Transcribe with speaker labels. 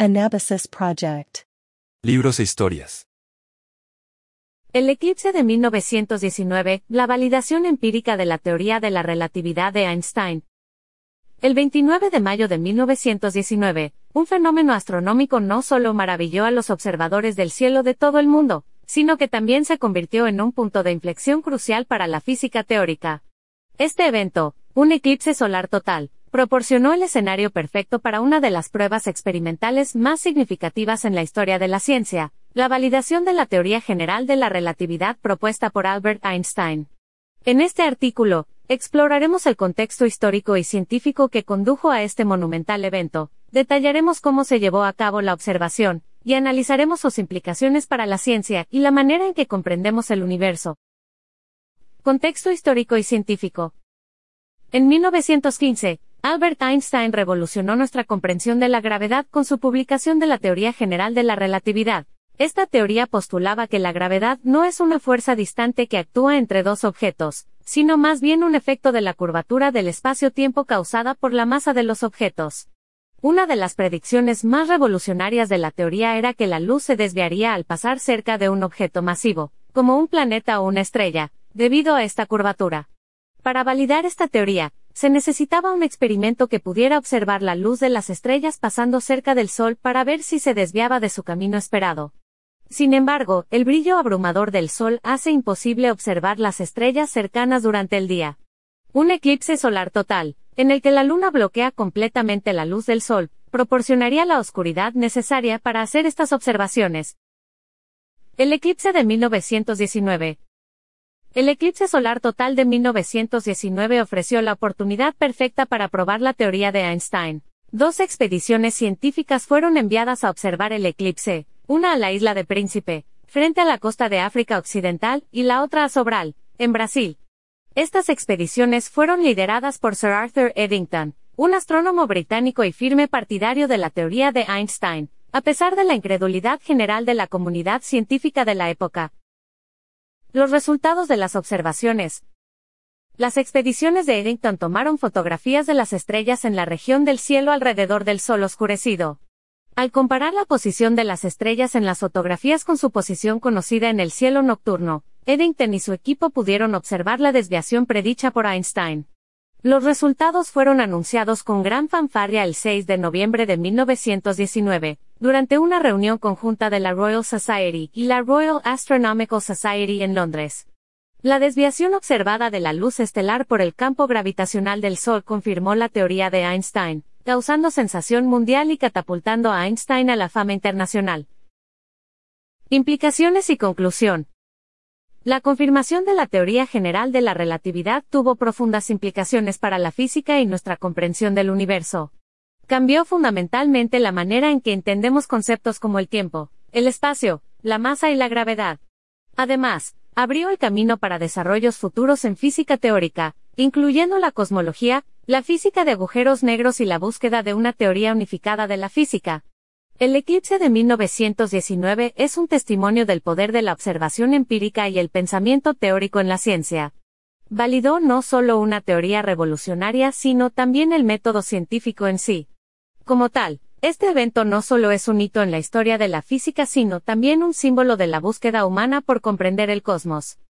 Speaker 1: Anabasis Project.
Speaker 2: Libros e historias.
Speaker 3: El eclipse de 1919, la validación empírica de la teoría de la relatividad de Einstein. El 29 de mayo de 1919, un fenómeno astronómico no solo maravilló a los observadores del cielo de todo el mundo, sino que también se convirtió en un punto de inflexión crucial para la física teórica. Este evento, un eclipse solar total, proporcionó el escenario perfecto para una de las pruebas experimentales más significativas en la historia de la ciencia, la validación de la teoría general de la relatividad propuesta por Albert Einstein. En este artículo, exploraremos el contexto histórico y científico que condujo a este monumental evento, detallaremos cómo se llevó a cabo la observación, y analizaremos sus implicaciones para la ciencia y la manera en que comprendemos el universo. Contexto histórico y científico. En 1915, Albert Einstein revolucionó nuestra comprensión de la gravedad con su publicación de la teoría general de la relatividad. Esta teoría postulaba que la gravedad no es una fuerza distante que actúa entre dos objetos, sino más bien un efecto de la curvatura del espacio-tiempo causada por la masa de los objetos. Una de las predicciones más revolucionarias de la teoría era que la luz se desviaría al pasar cerca de un objeto masivo, como un planeta o una estrella, debido a esta curvatura. Para validar esta teoría, se necesitaba un experimento que pudiera observar la luz de las estrellas pasando cerca del Sol para ver si se desviaba de su camino esperado. Sin embargo, el brillo abrumador del Sol hace imposible observar las estrellas cercanas durante el día. Un eclipse solar total, en el que la Luna bloquea completamente la luz del Sol, proporcionaría la oscuridad necesaria para hacer estas observaciones. El eclipse de 1919. El eclipse solar total de 1919 ofreció la oportunidad perfecta para probar la teoría de Einstein. Dos expediciones científicas fueron enviadas a observar el eclipse, una a la isla de Príncipe, frente a la costa de África Occidental, y la otra a Sobral, en Brasil. Estas expediciones fueron lideradas por Sir Arthur Eddington, un astrónomo británico y firme partidario de la teoría de Einstein, a pesar de la incredulidad general de la comunidad científica de la época. Los resultados de las observaciones. Las expediciones de Eddington tomaron fotografías de las estrellas en la región del cielo alrededor del Sol oscurecido. Al comparar la posición de las estrellas en las fotografías con su posición conocida en el cielo nocturno, Eddington y su equipo pudieron observar la desviación predicha por Einstein. Los resultados fueron anunciados con gran fanfarria el 6 de noviembre de 1919, durante una reunión conjunta de la Royal Society y la Royal Astronomical Society en Londres. La desviación observada de la luz estelar por el campo gravitacional del Sol confirmó la teoría de Einstein, causando sensación mundial y catapultando a Einstein a la fama internacional. Implicaciones y conclusión. La confirmación de la teoría general de la relatividad tuvo profundas implicaciones para la física y nuestra comprensión del universo. Cambió fundamentalmente la manera en que entendemos conceptos como el tiempo, el espacio, la masa y la gravedad. Además, abrió el camino para desarrollos futuros en física teórica, incluyendo la cosmología, la física de agujeros negros y la búsqueda de una teoría unificada de la física. El eclipse de 1919 es un testimonio del poder de la observación empírica y el pensamiento teórico en la ciencia. Validó no solo una teoría revolucionaria sino también el método científico en sí. Como tal, este evento no solo es un hito en la historia de la física sino también un símbolo de la búsqueda humana por comprender el cosmos.